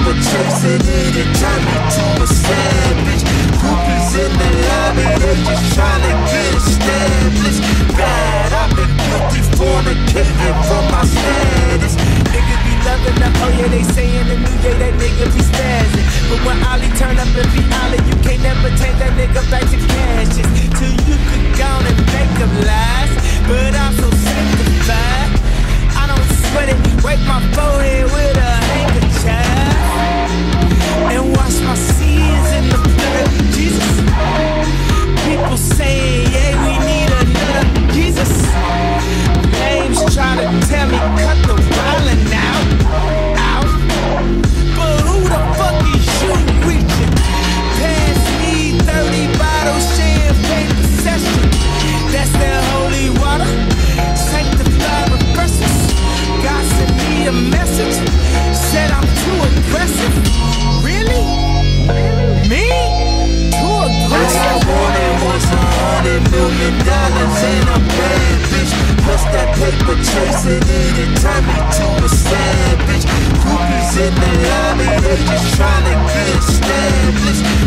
paper chasing it, it turned me to a savage. Groupies in the lobby, they just tryna get established. Bad, I've been guilty fornicating for my status. Niggas be loving the, oh yeah, they saying the new day that nigga be spazzing. But when Ollie turn up and be Ollie, you can't never take that nigga back to cashes. Till you could go and make them lies. But I'm so sanctified, I don't sweat it. Wipe my forehead with a handkerchief and wash my sins in the blood of Jesus. People saying, yeah, we need another Jesus. Names try to tell me, cut the violin out. But who the fuck is you reaching? Pass me 30 bottles, champagne possession. That's that holy water, sanctified refreshers. God sent me a message, said I'm too aggressive. Really? Me? Too aggressive? All I wanted was $100 million and a bad bitch. Plus that paper chasing it, it turned me to a savage. Groupies in the lobby, they just tryna get established.